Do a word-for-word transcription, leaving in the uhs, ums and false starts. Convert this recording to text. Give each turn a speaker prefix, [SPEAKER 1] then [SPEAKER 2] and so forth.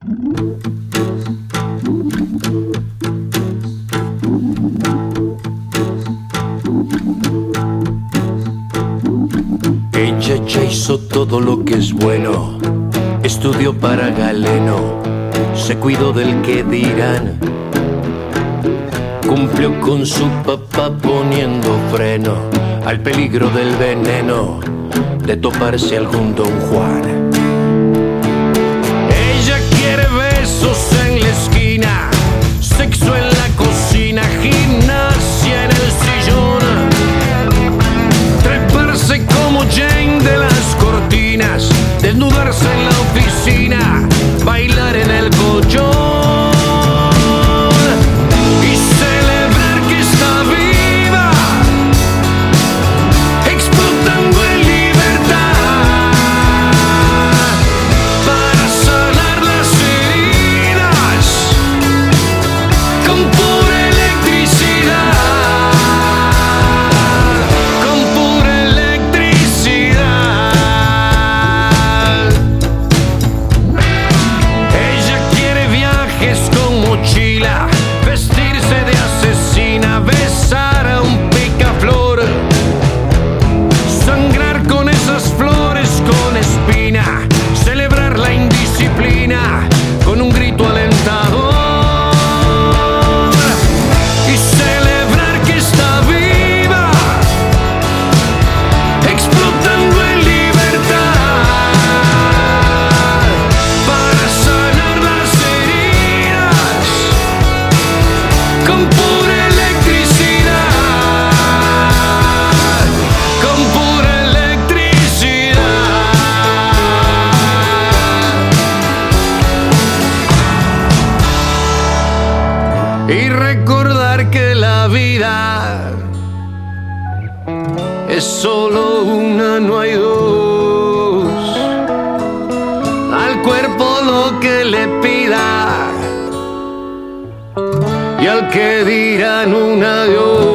[SPEAKER 1] Ella ya hizo todo lo que es bueno, estudió para Galeno, se cuidó del que dirán, cumplió con su papá poniendo freno al peligro del veneno de toparse algún Don Juan. Ella quiere besos en la esquina, sexo en la cocina, gimnasia en el sillón, treparse como Jane de las cortinas, desnudarse en la oficina, bailar en el colchón. Y recordar que la vida es solo una, no hay dos. Al cuerpo lo que le pida y al que dirán un adiós.